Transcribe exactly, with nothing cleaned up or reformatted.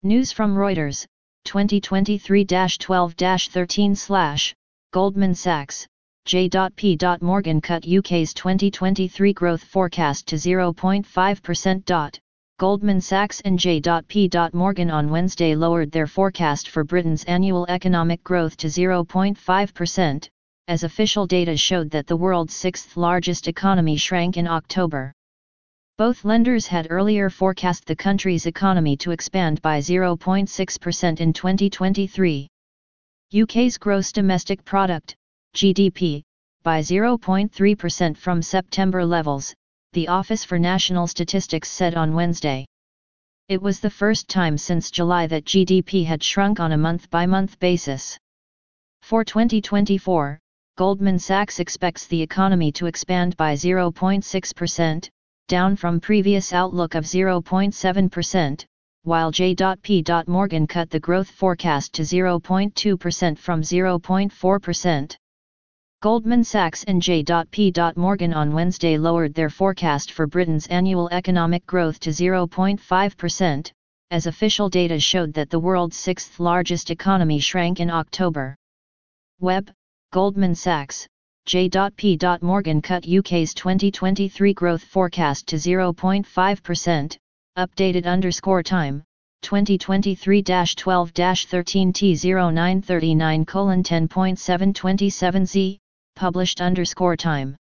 News from Reuters, twenty twenty-three dash twelve dash thirteen slash, Goldman Sachs, J P Morgan cut U K's twenty twenty-three growth forecast to zero point five percent. Goldman Sachs and J P Morgan on Wednesday lowered their forecast for Britain's annual economic growth to zero point five percent, as official data showed that the world's sixth-largest economy shrank in October. Both lenders had earlier forecast the country's economy to expand by zero point six percent in twenty twenty-three. U K's gross domestic product, G D P, by zero point three percent from September levels, the Office for National Statistics said on Wednesday. It was the first time since July that G D P had shrunk on a month-by-month basis. For twenty twenty-four, Goldman Sachs expects the economy to expand by zero point six percent, down from previous outlook of zero point seven percent, while J P Morgan cut the growth forecast to zero point two percent from zero point four percent. Goldman Sachs and J P Morgan on Wednesday lowered their forecast for Britain's annual economic growth to zero point five percent, as official data showed that the world's sixth-largest economy shrank in October. Webb, Goldman Sachs, J P Morgan cut U K's twenty twenty-three growth forecast to zero point five percent, updated underscore time, twenty twenty-three dash twelve dash thirteen T zero nine thirty-nine colon ten point seven twenty-seven Z, published underscore time.